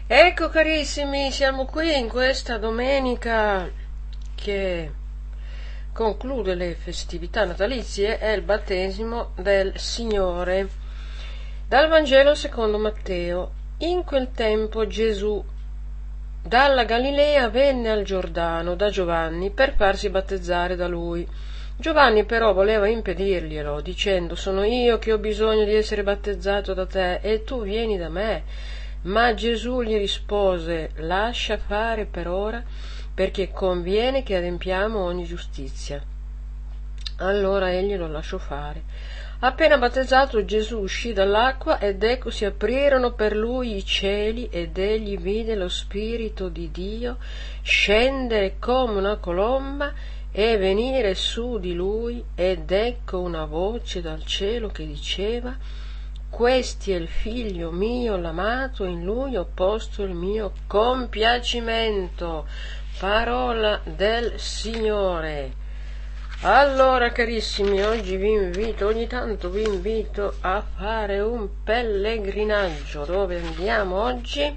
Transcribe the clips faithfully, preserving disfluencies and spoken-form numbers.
Ecco carissimi, siamo qui in questa domenica che conclude le festività natalizie, è il battesimo del Signore. Dal Vangelo secondo Matteo. In quel tempo Gesù dalla Galilea venne al Giordano da Giovanni per farsi battezzare da lui. Giovanni però voleva impedirglielo, dicendo: sono io che ho bisogno di essere battezzato da te e tu vieni da me. Ma Gesù gli rispose: lascia fare per ora, perché conviene che adempiamo ogni giustizia. Allora egli lo lasciò fare. Appena battezzato Gesù uscì dall'acqua ed ecco si aprirono per lui i cieli ed egli vide lo Spirito di Dio scendere come una colomba e venire su di lui, ed ecco una voce dal cielo che diceva: questi è il figlio mio l'amato, in lui ho posto il mio compiacimento. Parola del Signore. Allora carissimi, oggi vi invito, ogni tanto vi invito a fare un pellegrinaggio. Dove andiamo oggi?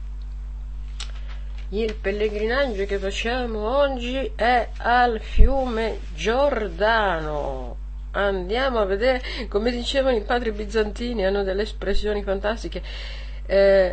Il pellegrinaggio che facciamo oggi è al fiume Giordano. Andiamo a vedere, come dicevano i padri bizantini, hanno delle espressioni fantastiche, eh,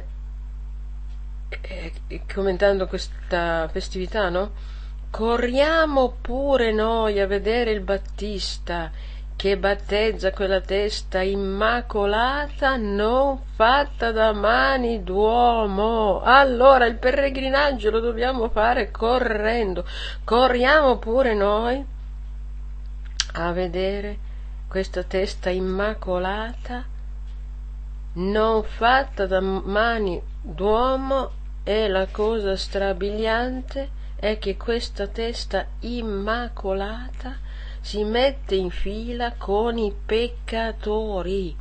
eh, commentando questa festività, no? Corriamo pure noi a vedere il Battista che battezza quella testa immacolata non fatta da mani d'uomo. Allora il pellegrinaggio lo dobbiamo fare correndo. Corriamo pure noi a vedere questa testa immacolata non fatta da mani d'uomo, e la cosa strabiliante è che questa testa immacolata si mette in fila con i peccatori,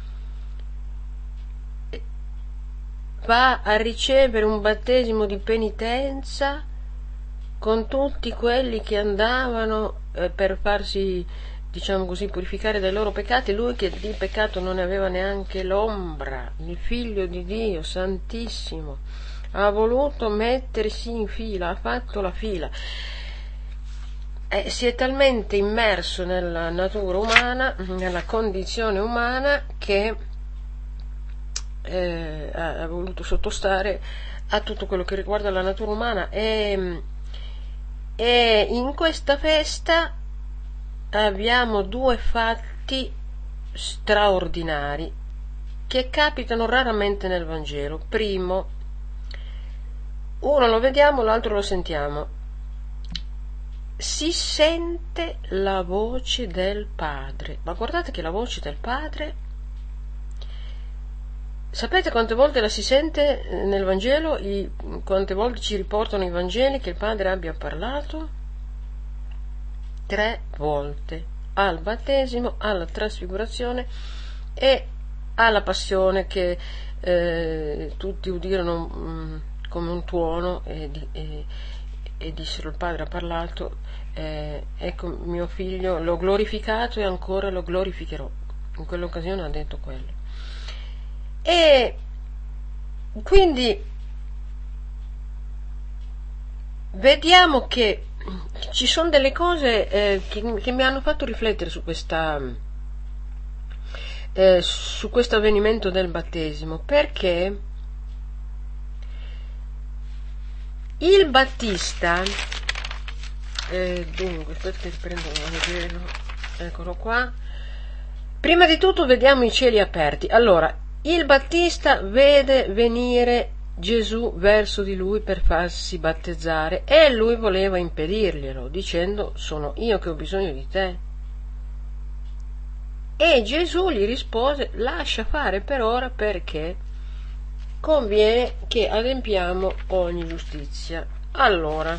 va a ricevere un battesimo di penitenza con tutti quelli che andavano eh, per farsi, diciamo così, purificare dai loro peccati, lui che di peccato non ne aveva neanche l'ombra, il figlio di Dio santissimo, ha voluto mettersi in fila, ha fatto la fila. Eh, si è talmente immerso nella natura umana, nella condizione umana, che eh, ha, ha voluto sottostare a tutto quello che riguarda la natura umana, e, e in questa festa abbiamo due fatti straordinari che capitano raramente nel Vangelo. Primo, uno lo vediamo, l'altro lo sentiamo. Si sente la voce del Padre, ma guardate che la voce del Padre, sapete quante volte la si sente nel Vangelo? I, quante volte ci riportano i Vangeli che il Padre abbia parlato? Tre volte: al battesimo, alla trasfigurazione e alla passione, che eh, tutti udirono mh, come un tuono e, e, e dissero: il Padre ha parlato, eh, ecco mio figlio, l'ho glorificato e ancora lo glorificherò. In quell'occasione ha detto quello. E quindi vediamo che ci sono delle cose eh, che, che mi hanno fatto riflettere su questa eh, su questo avvenimento del battesimo, perché il Battista eh, dunque aspetta che prendo il Vangelo, eccolo qua. Prima di tutto vediamo i cieli aperti. Allora, il Battista vede venire Gesù verso di lui per farsi battezzare e lui voleva impedirglielo, dicendo: sono io che ho bisogno di te. E Gesù gli rispose: lascia fare per ora, perché conviene che adempiamo ogni giustizia. Allora,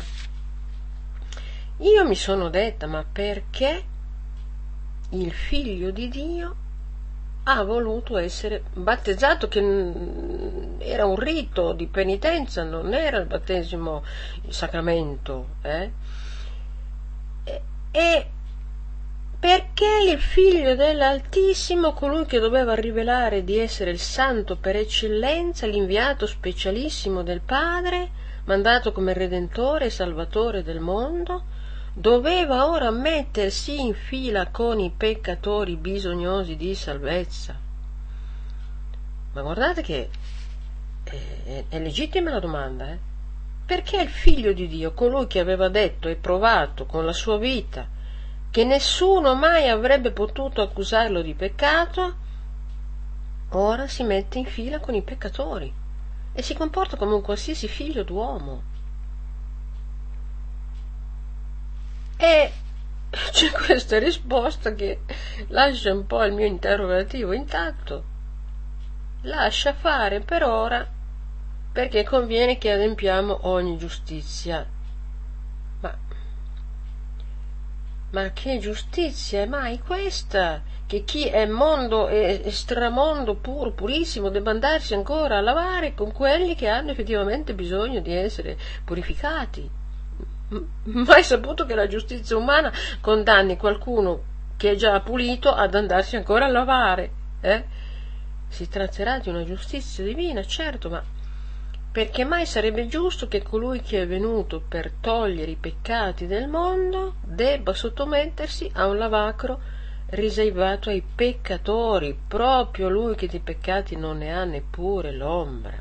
io mi sono detta: ma perché il figlio di Dio ha voluto essere battezzato, che era un rito di penitenza, non era il battesimo, il sacramento, eh? E perché il figlio dell'Altissimo, colui che doveva rivelare di essere il santo per eccellenza, l'inviato specialissimo del Padre, mandato come Redentore e Salvatore del mondo, doveva ora mettersi in fila con i peccatori bisognosi di salvezza. Ma guardate che è, è legittima la domanda, eh? Perché il figlio di Dio, colui che aveva detto e provato con la sua vita che nessuno mai avrebbe potuto accusarlo di peccato, ora si mette in fila con i peccatori e si comporta come un qualsiasi figlio d'uomo. E c'è questa risposta che lascia un po' il mio interrogativo intatto. Lascia fare per ora, perché conviene che adempiamo ogni giustizia. Ma, ma che giustizia è mai questa? Che chi è mondo e stramondo puro, purissimo, debba andarsi ancora a lavare con quelli che hanno effettivamente bisogno di essere purificati? Mai saputo che la giustizia umana condanni qualcuno che è già pulito ad andarsi ancora a lavare? Eh? Si tratterà di una giustizia divina, certo, ma perché mai sarebbe giusto che colui che è venuto per togliere i peccati del mondo debba sottomettersi a un lavacro riservato ai peccatori, proprio lui che di peccati non ne ha neppure l'ombra?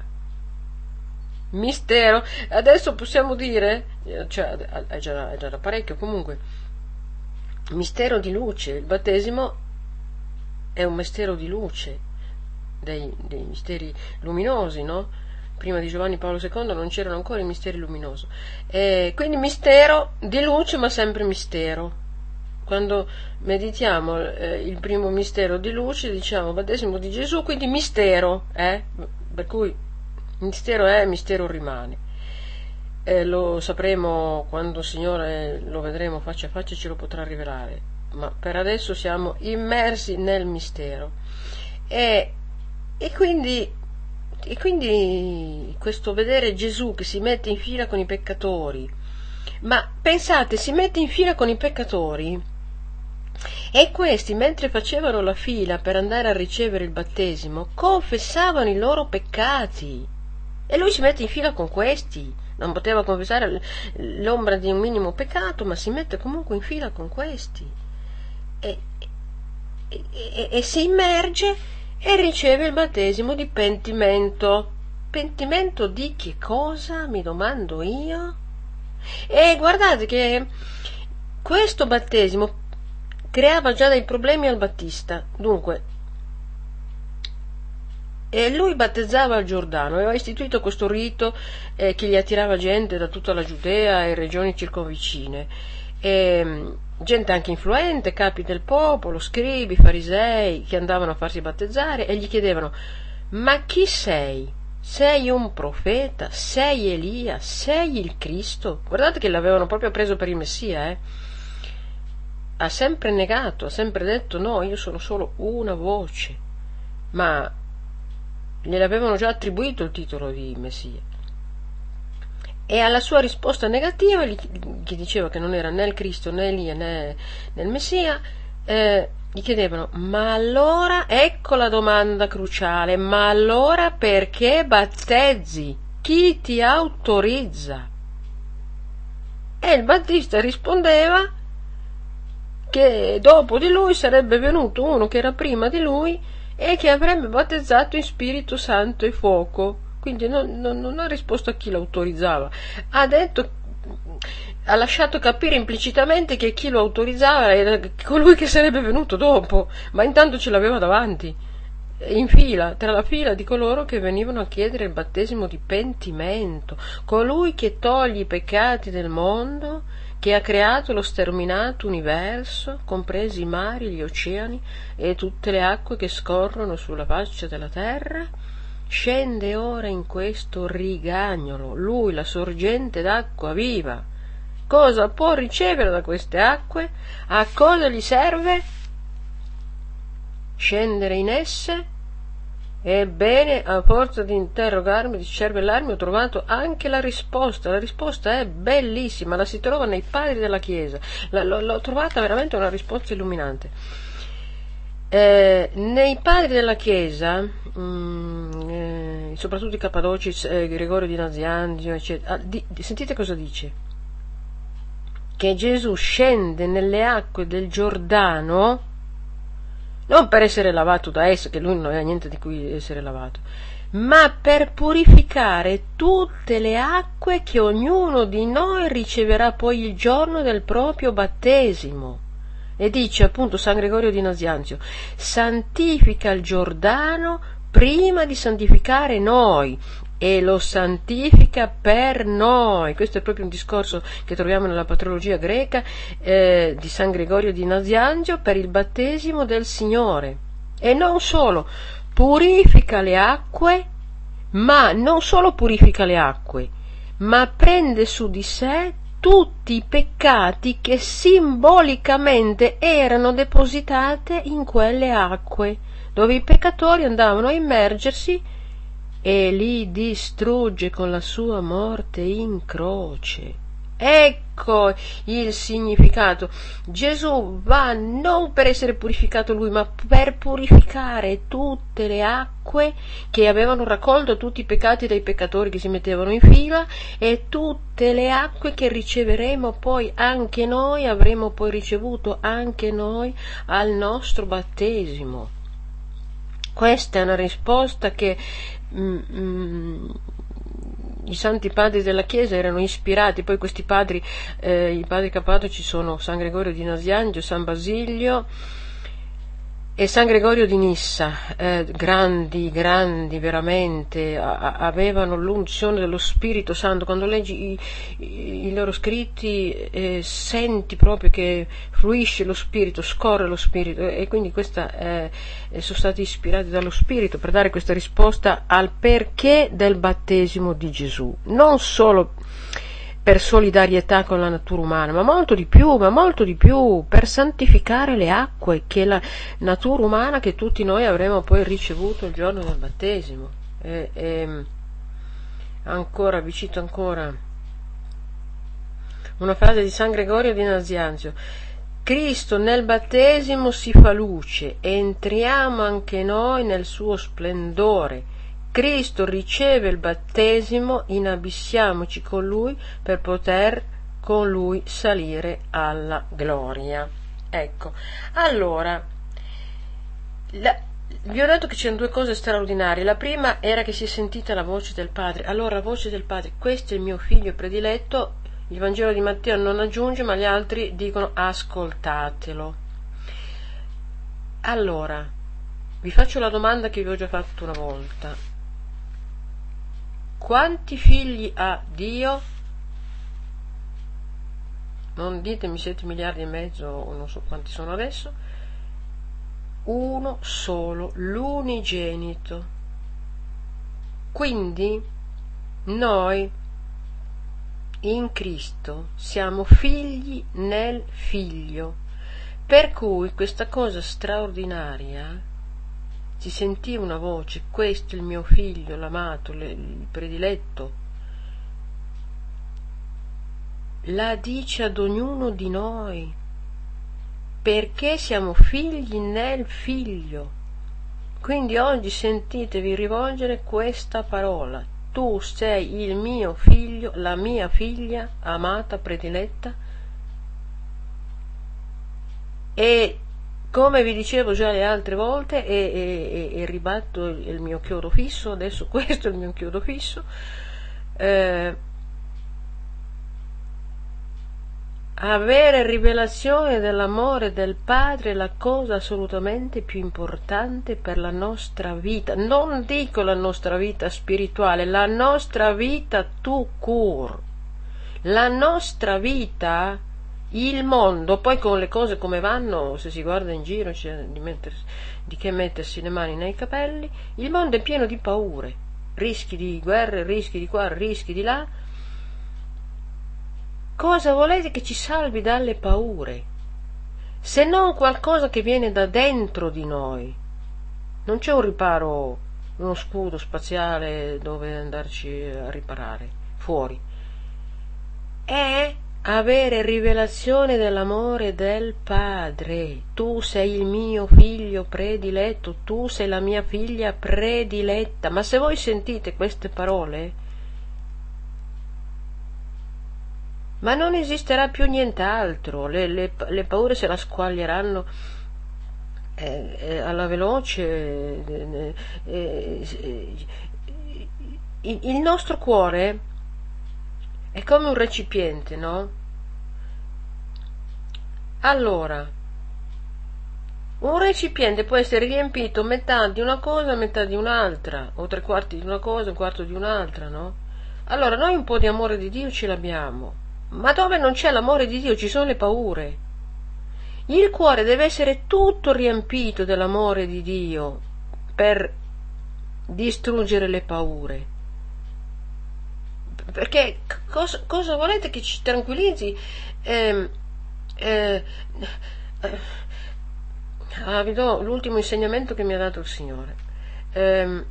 Mistero. Adesso possiamo dire, cioè è già, è già da parecchio comunque, mistero di luce. Il battesimo è un mistero di luce, dei, dei misteri luminosi, no? Prima di Giovanni Paolo secondo non c'erano ancora i misteri luminosi, e quindi mistero di luce, ma sempre mistero. Quando meditiamo eh, il primo mistero di luce, diciamo battesimo di Gesù, quindi mistero, eh? Per cui mistero è, mistero rimane. Eh, lo sapremo quando il Signore lo vedremo faccia a faccia e ce lo potrà rivelare, ma per adesso siamo immersi nel mistero. E, e, quindi, e quindi questo vedere Gesù che si mette in fila con i peccatori, ma pensate, si mette in fila con i peccatori e questi, mentre facevano la fila per andare a ricevere il battesimo, confessavano i loro peccati. E lui si mette in fila con questi, non poteva confessare l'ombra di un minimo peccato, ma si mette comunque in fila con questi. E, e, e, e si immerge e riceve il battesimo di pentimento. Pentimento di che cosa, mi domando io? E guardate che questo battesimo creava già dei problemi al Battista. Dunque, e lui battezzava al Giordano, aveva istituito questo rito eh, che gli attirava gente da tutta la Giudea e regioni circonvicine, e, gente anche influente, capi del popolo, scribi, farisei, che andavano a farsi battezzare e gli chiedevano: ma chi sei? Sei un profeta? Sei Elia? Sei il Cristo? Guardate che l'avevano proprio preso per il Messia, eh? Ha sempre negato, ha sempre detto: no, io sono solo una voce, ma gliel'avevano già attribuito il titolo di Messia. E alla sua risposta negativa, che diceva che non era né il Cristo né Elia né, né il Messia, eh, gli chiedevano: ma allora, ecco la domanda cruciale, ma allora perché battezzi? Chi ti autorizza? E il Battista rispondeva che dopo di lui sarebbe venuto uno che era prima di lui e che avrebbe battezzato in Spirito Santo e fuoco. Quindi non, non, non ha risposto a chi lo autorizzava, ha detto, ha lasciato capire implicitamente che chi lo autorizzava era colui che sarebbe venuto dopo, ma intanto ce l'aveva davanti, in fila, tra la fila di coloro che venivano a chiedere il battesimo di pentimento, colui che toglie i peccati del mondo, che ha creato lo sterminato universo, compresi i mari, gli oceani e tutte le acque che scorrono sulla faccia della terra, scende ora in questo rigagnolo, lui, la sorgente d'acqua viva. Cosa può ricevere da queste acque? A cosa gli serve scendere in esse? Ebbene, a forza di interrogarmi, di cervellarmi, ho trovato anche la risposta. La risposta è bellissima, la si trova nei padri della Chiesa. La, l'ho, l'ho trovata veramente una risposta illuminante. Eh, nei padri della Chiesa, mh, eh, soprattutto i Cappadocici, eh, Gregorio di Nazianzio, eccetera, ah, di, di, sentite cosa dice: che Gesù scende nelle acque del Giordano non per essere lavato da esso, che lui non aveva niente di cui essere lavato, ma per purificare tutte le acque che ognuno di noi riceverà poi il giorno del proprio battesimo. E dice appunto San Gregorio di Nazianzio: santifica il Giordano prima di santificare noi, e lo santifica per noi. Questo è proprio un discorso che troviamo nella patrologia greca eh, di San Gregorio di Nazianzio per il battesimo del Signore. E non solo, purifica le acque, ma non solo purifica le acque, ma prende su di sé tutti i peccati che simbolicamente erano depositate in quelle acque, dove i peccatori andavano a immergersi, e li distrugge con la sua morte in croce. Ecco il significato. Gesù va non per essere purificato lui, ma per purificare tutte le acque che avevano raccolto tutti i peccati dei peccatori che si mettevano in fila, e tutte le acque che riceveremo poi anche noi, avremo poi ricevuto anche noi al nostro battesimo. Questa è una risposta che mm, mm, i santi padri della Chiesa erano ispirati. Poi questi padri, eh, i padri cappadocici sono San Gregorio di Nazianzio, San Basilio e San Gregorio di Nissa, eh, grandi, grandi veramente, a, avevano l'unzione dello Spirito Santo. Quando leggi i, i, i loro scritti eh, senti proprio che fluisce lo Spirito, scorre lo Spirito, e quindi questa, eh, sono stati ispirati dallo Spirito per dare questa risposta al perché del battesimo di Gesù, non solo per solidarietà con la natura umana, ma molto di più, ma molto di più, per santificare le acque che la natura umana che tutti noi avremo poi ricevuto il giorno del battesimo. E, e, ancora, vi cito ancora una frase di San Gregorio di Nazianzio: Cristo nel battesimo si fa luce, entriamo anche noi nel suo splendore. Cristo riceve il battesimo, inabissiamoci con Lui per poter con Lui salire alla gloria. Ecco, allora, la, vi ho detto che c'erano due cose straordinarie. La prima era che si è sentita la voce del Padre. Allora, la voce del Padre: questo è il mio figlio prediletto. Il Vangelo di Matteo non aggiunge, ma gli altri dicono ascoltatelo. Allora, vi faccio la domanda che vi ho già fatto una volta. Quanti figli ha Dio? Non ditemi sette miliardi e mezzo o non so quanti sono adesso. Uno solo, l'unigenito. Quindi noi in Cristo siamo figli nel Figlio, per cui questa cosa straordinaria, si sentiva una voce: questo è il mio figlio, l'amato, il prediletto, la dice ad ognuno di noi, perché siamo figli nel Figlio. Quindi oggi sentitevi rivolgere questa parola: tu sei il mio figlio, la mia figlia amata, prediletta. E come vi dicevo già le altre volte, e, e, e ribatto il, il mio chiodo fisso, adesso questo è il mio chiodo fisso, eh, avere rivelazione dell'amore del Padre è la cosa assolutamente più importante per la nostra vita. Non dico la nostra vita spirituale, la nostra vita tout court, la nostra vita. Il mondo, poi con le cose come vanno, se si guarda in giro c'è di, mettersi, di che mettersi le mani nei capelli, il mondo è pieno di paure, rischi di guerre, rischi di qua, rischi di là. Cosa volete che ci salvi dalle paure? Se non qualcosa che viene da dentro di noi. Non c'è un riparo uno scudo spaziale dove andarci a riparare, fuori. È avere rivelazione dell'amore del Padre. Tu sei il mio figlio prediletto, tu sei la mia figlia prediletta. Ma se voi sentite queste parole, ma non esisterà più nient'altro, le, le, le paure se la squaglieranno eh, eh, alla veloce. Eh, eh, eh, il, il nostro cuore è come un recipiente, no? Allora, un recipiente può essere riempito metà di una cosa, metà di un'altra, o tre quarti di una cosa, un quarto di un'altra, no? Allora, noi un po' di amore di Dio ce l'abbiamo, ma dove non c'è l'amore di Dio ci sono le paure. Il cuore deve essere tutto riempito dell'amore di Dio per distruggere le paure. Perché cosa, cosa volete che ci tranquillizzi? Eh, eh, eh, ah, vi do l'ultimo insegnamento che mi ha dato il Signore. Eh,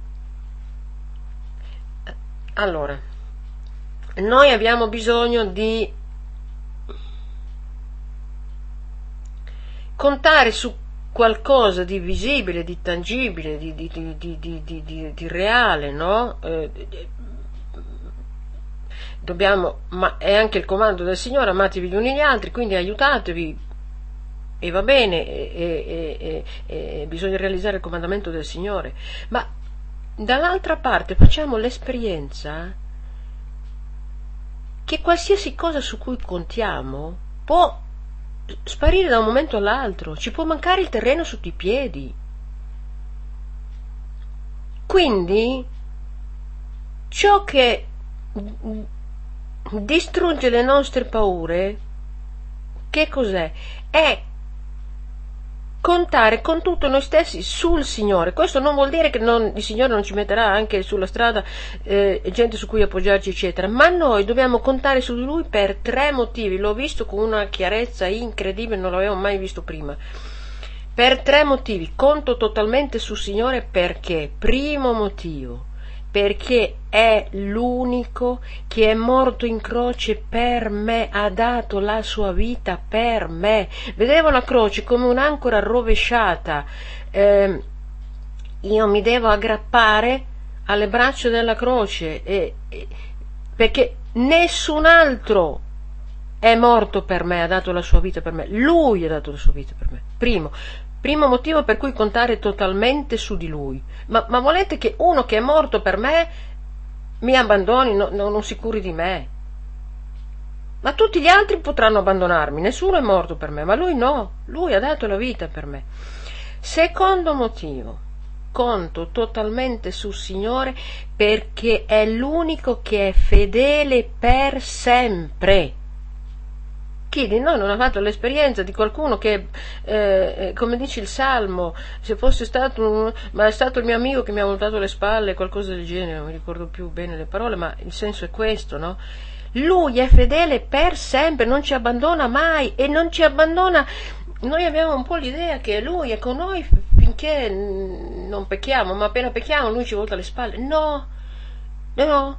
allora, noi abbiamo bisogno di contare su qualcosa di visibile, di tangibile, di, di, di, di, di, di, di reale, no? Eh, dobbiamo, ma è anche il comando del Signore, amatevi gli uni gli altri, quindi aiutatevi, e va bene, e, e, e, e bisogna realizzare il comandamento del Signore, ma dall'altra parte facciamo l'esperienza che qualsiasi cosa su cui contiamo può sparire da un momento all'altro, ci può mancare il terreno sotto i piedi. Quindi ciò che distrugge le nostre paure, che cos'è? È contare con tutto noi stessi sul Signore. Questo non vuol dire che non, il Signore non ci metterà anche sulla strada eh, gente su cui appoggiarci eccetera, ma noi dobbiamo contare su di Lui per tre motivi. L'ho visto con una chiarezza incredibile, non l'avevo mai visto prima. Per tre motivi conto totalmente sul Signore. Perché? Primo motivo, perché è l'unico che è morto in croce per me, ha dato la sua vita per me. Vedevo la croce come un'ancora rovesciata, eh, io mi devo aggrappare alle braccia della croce, e, e, perché nessun altro è morto per me, ha dato la sua vita per me, Lui ha dato la sua vita per me. Primo. Primo motivo per cui contare totalmente su di Lui. Ma, ma volete che uno che è morto per me mi abbandoni, no, no, non si curi di me? Ma tutti gli altri potranno abbandonarmi, nessuno è morto per me, ma Lui no, Lui ha dato la vita per me. Secondo motivo, conto totalmente sul Signore perché è l'unico che è fedele per sempre. Chi di noi non ha fatto l'esperienza di qualcuno che, eh, come dice il Salmo, se fosse stato un, ma è stato il mio amico che mi ha voltato le spalle, qualcosa del genere, non mi ricordo più bene le parole, ma il senso è questo, no? Lui è fedele per sempre, non ci abbandona mai, e non ci abbandona. Noi abbiamo un po' l'idea che Lui è con noi finché non pecchiamo, ma appena pecchiamo Lui ci volta le spalle. No, no.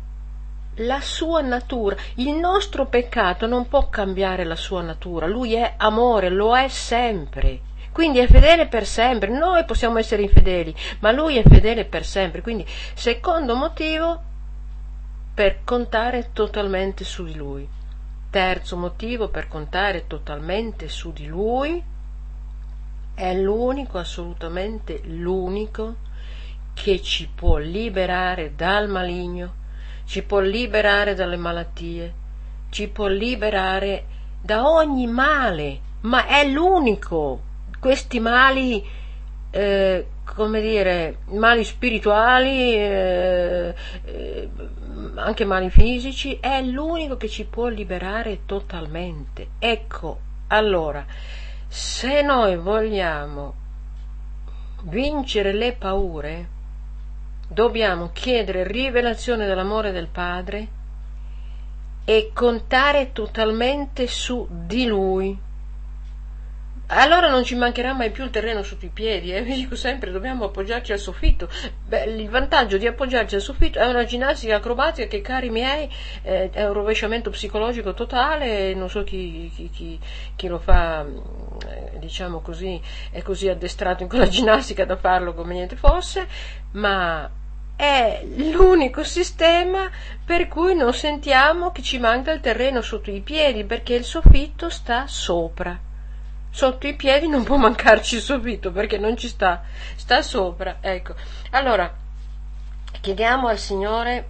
La sua natura, il nostro peccato non può cambiare la sua natura, Lui è amore, lo è sempre, quindi è fedele per sempre. Noi possiamo essere infedeli, ma Lui è fedele per sempre. Quindi, secondo motivo, per contare totalmente su di Lui. Terzo motivo, per contare totalmente su di Lui, è l'unico, assolutamente l'unico, che ci può liberare dal maligno, ci può liberare dalle malattie, ci può liberare da ogni male, ma è l'unico. Questi mali, eh, come dire, mali spirituali, eh, eh, anche mali fisici, è l'unico che ci può liberare totalmente. Ecco, allora, se noi vogliamo vincere le paure, dobbiamo chiedere rivelazione dell'amore del Padre e contare totalmente su di Lui. allora non ci mancherà mai più il terreno sotto i piedi, eh? Vi dico sempre, dobbiamo appoggiarci al soffitto. Beh, il vantaggio di appoggiarci al soffitto è una ginnastica acrobatica che, cari miei, eh, è un rovesciamento psicologico totale, non so chi, chi, chi, chi lo fa, eh, diciamo così, è così addestrato in quella ginnastica da farlo come niente fosse, ma è l'unico sistema per cui non sentiamo che ci manca il terreno sotto i piedi, perché il soffitto sta sopra. Sotto i piedi non può mancarci il soffitto perché non ci sta, sta sopra, ecco. Allora, chiediamo al Signore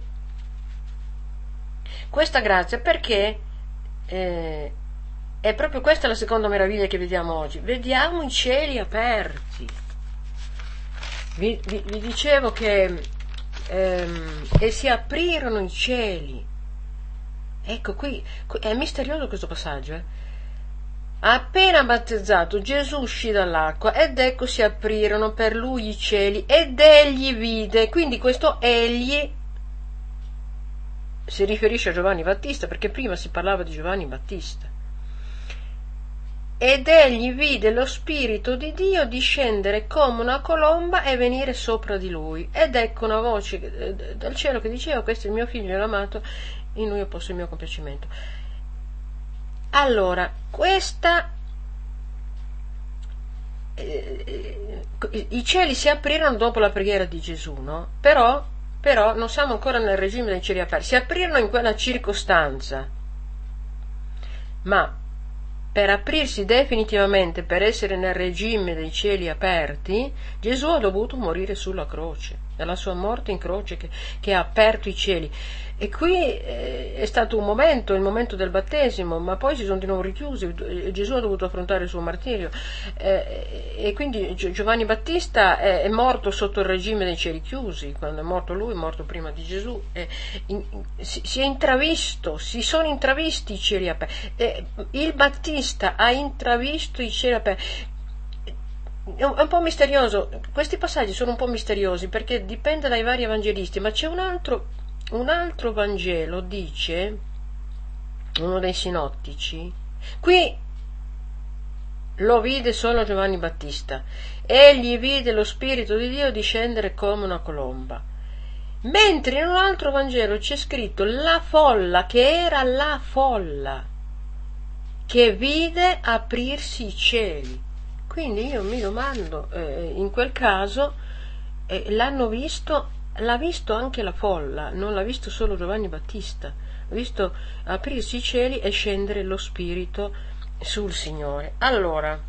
questa grazia perché eh, è proprio questa la seconda meraviglia che vediamo oggi. Vediamo i cieli aperti. Vi, vi, vi dicevo che ehm, e si aprirono i cieli. Ecco, qui è misterioso questo passaggio, eh? Appena battezzato, Gesù uscì dall'acqua ed ecco si aprirono per lui i cieli ed egli vide. Quindi questo egli si riferisce a Giovanni Battista, perché prima si parlava di Giovanni Battista. Ed egli vide lo Spirito di Dio discendere come una colomba e venire sopra di lui. Ed ecco una voce dal cielo che diceva: questo è il mio figlio amato, in lui ho posto il mio compiacimento. Allora, questa eh, i cieli si aprirono dopo la preghiera di Gesù, no? Però, però non siamo ancora nel regime dei cieli aperti, si aprirono in quella circostanza, ma per aprirsi definitivamente, per essere nel regime dei cieli aperti, Gesù ha dovuto morire sulla croce, è la sua morte in croce che, che ha aperto i cieli. E qui eh, è stato un momento, il momento del battesimo, ma poi si sono di nuovo richiusi, e Gesù ha dovuto affrontare il suo martirio, eh, e quindi Giovanni Battista è, è morto sotto il regime dei cieli chiusi. Quando è morto lui, è morto prima di Gesù, eh, in, si, si è intravisto, si sono intravisti i cieli aperti, eh, il Battista ha intravisto i cieli aperti. È un po' misterioso, questi passaggi sono un po' misteriosi perché dipende dai vari evangelisti, ma c'è un altro, un altro Vangelo, dice, uno dei sinottici, qui lo vide solo Giovanni Battista, egli vide lo Spirito di Dio discendere come una colomba, mentre in un altro Vangelo c'è scritto la folla, che era la folla, che vide aprirsi i cieli. Quindi io mi domando, eh, in quel caso eh, l'hanno visto, l'ha visto anche la folla, non l'ha visto solo Giovanni Battista, ha visto aprirsi i cieli e scendere lo Spirito sul Signore. Allora,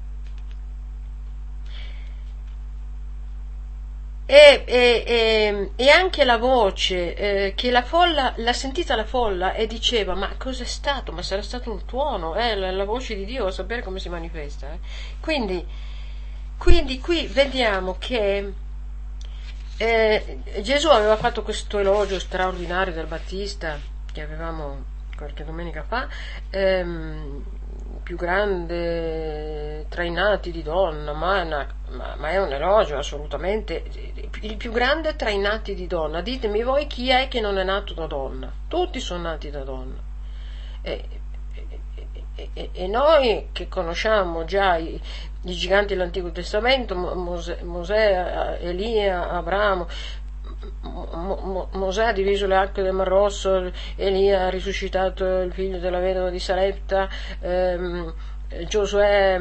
E, e, e, e anche la voce eh, che la folla l'ha sentita la folla e diceva: ma cos'è stato? Ma sarà stato un tuono, eh? la, la voce di Dio, a sapere come si manifesta. Eh? Quindi, quindi qui vediamo che eh, Gesù aveva fatto questo elogio straordinario del Battista che avevamo qualche domenica fa, ehm, più grande tra i nati di donna, ma, una, ma, ma è un elogio assolutamente, il più grande tra i nati di donna. Ditemi voi chi è che non è nato da donna? Tutti sono nati da donna. E, e, e, e noi che conosciamo già i, i giganti dell'Antico Testamento, Mosè, Mosè Elia, Abramo, Mo, Mosè ha diviso le acque del Mar Rosso, Elia ha risuscitato il figlio della vedova di Sarepta, ehm, Giosuè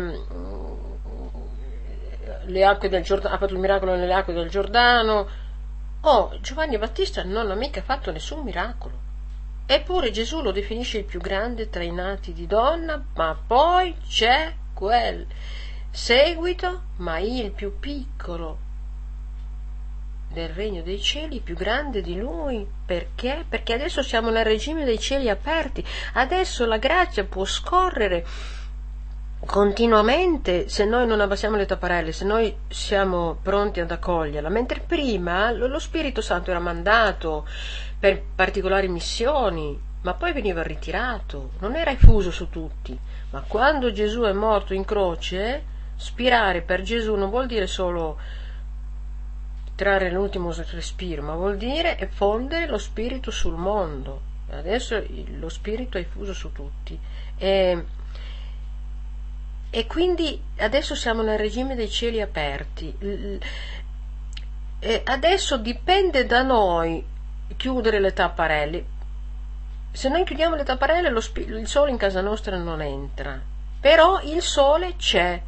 le acque del Giordano, ha fatto il miracolo nelle acque del Giordano. Oh, Giovanni Battista non ha mica fatto nessun miracolo, eppure Gesù lo definisce il più grande tra i nati di donna, ma poi c'è quel seguito: ma il più piccolo del regno dei cieli, più grande di lui. Perché? Perché adesso siamo nel regime dei cieli aperti, adesso la grazia può scorrere continuamente se noi non abbassiamo le tapparelle, se noi siamo pronti ad accoglierla, mentre prima lo Spirito Santo era mandato per particolari missioni, ma poi veniva ritirato, non era effuso su tutti. Ma quando Gesù è morto in croce, spirare per Gesù non vuol dire solo trarre l'ultimo respiro, ma vuol dire effondere lo Spirito sul mondo. Adesso lo Spirito è effuso su tutti. E, e quindi adesso siamo nel regime dei cieli aperti. E adesso dipende da noi chiudere le tapparelle. Se noi chiudiamo le tapparelle, lo spi- il sole in casa nostra non entra, però il sole c'è.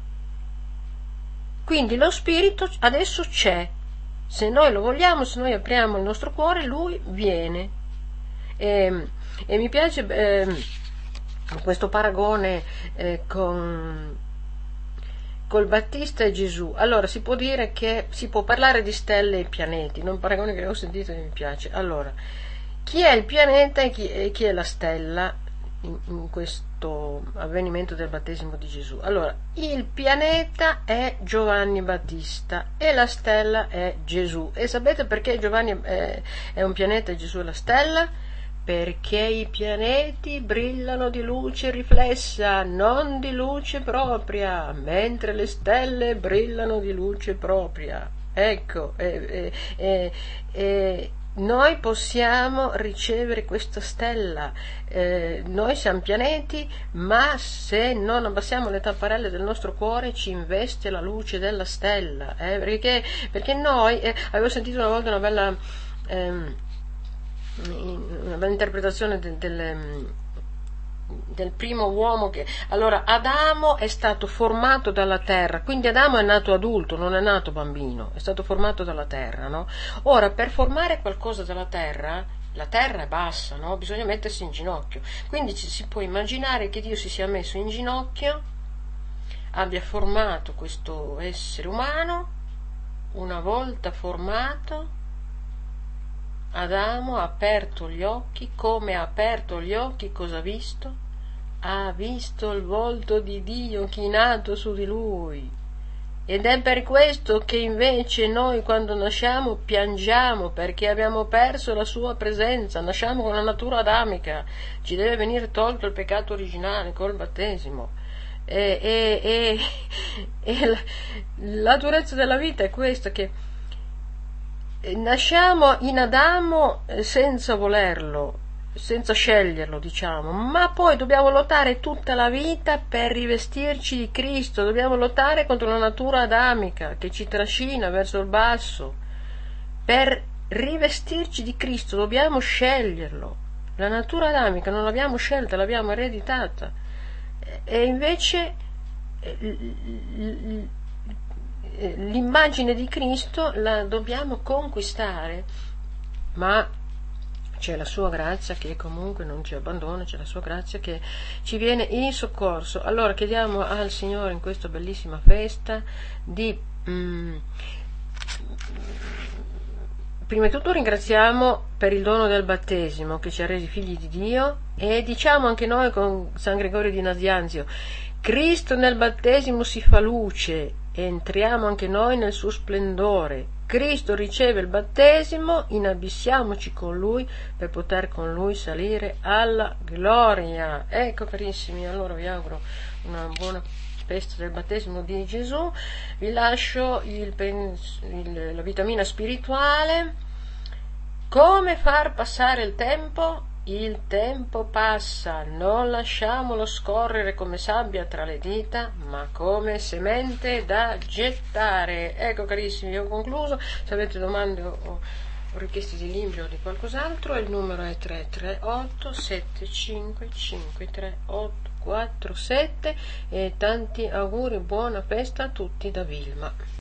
Quindi lo spirito adesso c'è. Se noi lo vogliamo, se noi apriamo il nostro cuore, lui viene. E, e mi piace eh, questo paragone eh, con col Battista e Gesù. Allora si può dire che si può parlare di stelle e pianeti, non un paragone che ho sentito e mi piace. Allora, chi è il pianeta e chi, e chi è la stella in, in questo avvenimento del battesimo di Gesù? Allora, il pianeta è Giovanni Battista e la stella è Gesù. E sapete perché Giovanni è, è un pianeta e Gesù è la stella? Perché i pianeti brillano di luce riflessa, non di luce propria, mentre le stelle brillano di luce propria. Ecco, e, e, e noi possiamo ricevere questa stella. Eh, noi siamo pianeti, ma se non abbassiamo le tapparelle del nostro cuore ci investe la luce della stella. Eh, perché, perché noi, eh, avevo sentito una volta una bella... Ehm, una bella interpretazione del, del, del primo uomo che allora Adamo è stato formato dalla terra, quindi Adamo è nato adulto, non è nato bambino, è stato formato dalla terra, no? Ora, per formare qualcosa dalla terra, la terra è bassa, no? Bisogna mettersi in ginocchio, quindi ci si può immaginare che Dio si sia messo in ginocchio, abbia formato questo essere umano, una volta formato Adamo ha aperto gli occhi. Come ha aperto gli occhi, cosa ha visto? Ha visto il volto di Dio chinato su di lui. Ed è per questo che invece noi quando nasciamo piangiamo, perché abbiamo perso la sua presenza, nasciamo con la natura adamica, ci deve venire tolto il peccato originale col battesimo. E, e, e, e la, la durezza della vita è questa, che nasciamo in Adamo senza volerlo, senza sceglierlo, diciamo, ma poi dobbiamo lottare tutta la vita per rivestirci di Cristo, dobbiamo lottare contro la natura adamica che ci trascina verso il basso. Per rivestirci di Cristo dobbiamo sceglierlo. La natura adamica non l'abbiamo scelta, l'abbiamo ereditata. E invece l'immagine di Cristo la dobbiamo conquistare, ma c'è la sua grazia che comunque non ci abbandona, c'è la sua grazia che ci viene in soccorso. Allora chiediamo al Signore in questa bellissima festa di mm, prima di tutto ringraziamo per il dono del battesimo che ci ha resi figli di Dio, e diciamo anche noi con San Gregorio di Nazianzio: Cristo nel battesimo si fa luce, entriamo anche noi nel suo splendore. Cristo riceve il battesimo, inabissiamoci con Lui per poter con Lui salire alla gloria. Ecco carissimi, allora vi auguro una buona festa del battesimo di Gesù, vi lascio il, il, la vitamina spirituale. Come far passare il tempo? Il tempo passa, non lasciamolo scorrere come sabbia tra le dita, ma come semente da gettare. Ecco carissimi, ho concluso. Se avete domande o, o richieste di libri o di qualcos'altro, il numero è tre tre otto sette cinque cinque tre otto quattro sette, e tanti auguri, buona festa a tutti da Vilma.